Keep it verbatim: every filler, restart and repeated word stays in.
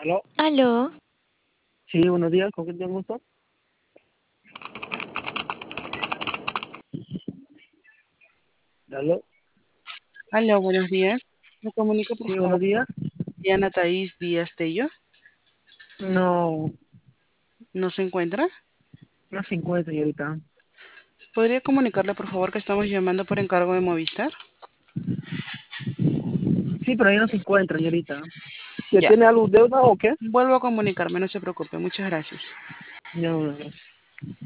¿Aló? Aló, Sí, buenos días, ¿con quién tengo gusto? ¿Aló? Aló, buenos días. Me comunico por Sí, favor buenos días. con Diana Thaís Díaz Tello. No, ¿No se encuentra? no se encuentra, señorita. ¿Podría comunicarle por favor que estamos llamando por encargo de Movistar? Sí, pero ahí no se encuentra, señorita. ¿Que Ya. tiene algo de deuda o qué? Vuelvo a comunicarme, no se preocupe. Muchas gracias. No, no, no.